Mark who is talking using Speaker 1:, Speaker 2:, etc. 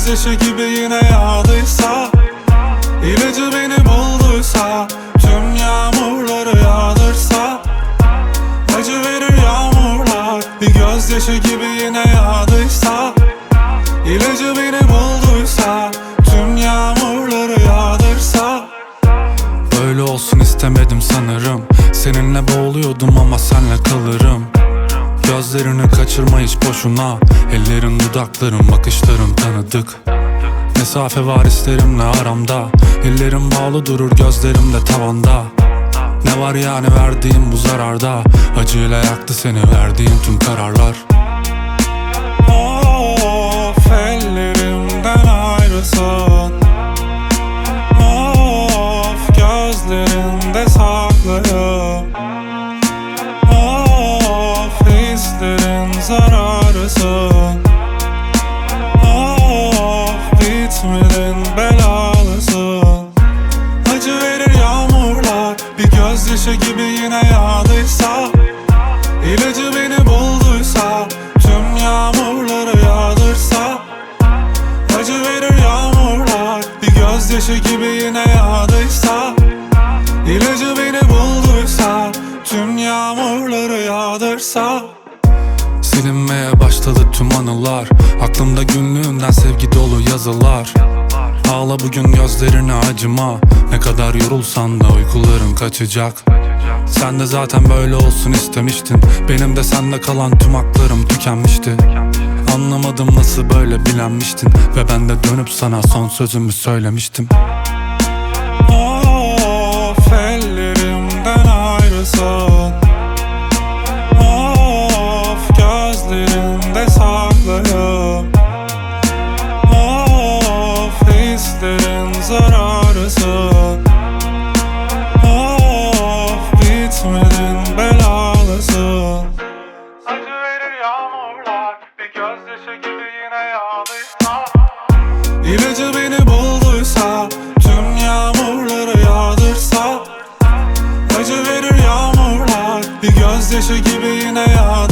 Speaker 1: gözyaşı gibi yine yağdıysa, İlacı beni bulduysa, tüm yağmurları yağdırsa, acı verir yağmurlar. Bir gözyaşı gibi yine yağdıysa, İlacı beni bulduysa, tüm yağmurları yağdırsa. Böyle olsun istemedim sanırım, seninle boğuluyordum ama senle kalırım. Gözlerini kaçırma hiç boşuna, ellerin dudakların bakışların tanıdık. Mesafe var hislerimle aramda, ellerim bağlı durur gözlerimde tavanda. Ne var yani verdiğim bu zararda, acıyla yaktı seni verdiğin tüm kararlar. Of ellerimden ayrısın, of gözlerinde saklıyım, of hislerin zararısın, of bitmedin belalısın. Acı verir yağmurlar, bir gözyaşı gibi yine yağdıysa, İlacı beni bulduysa, tüm yağmurları yağdırsa. Acı verir yağmurlar, bir gözyaşı gibi yine yağdıysa, İlacı beni bulduysa, tüm yağmurları yağdırsa. Silinmeye başladı tüm anılar, aklımda günlüğünden sevgi dolu yazılar. Ağla bugün gözlerine acıma, ne kadar yorulsan da uykuların kaçacak. Sen de zaten böyle olsun istemiştin, benim de sende kalan tüm haklarım tükenmişti. Anlamadım nasıl böyle bilenmiştin, ve ben de dönüp sana son sözümü söylemiştim. Of ellerimden ayrısın, of gözlerinde saklıyım, of hislerin zararısın, of bitmedin belalısın. Acı verir yağmurlar, bir gözyaşı gibi yine yağdıysa, İlacı beni bulduysa, tüm yağmurları yağdırsa. Acı verir yağmurlar, bir gözyaşı gibi yine yağdırsa.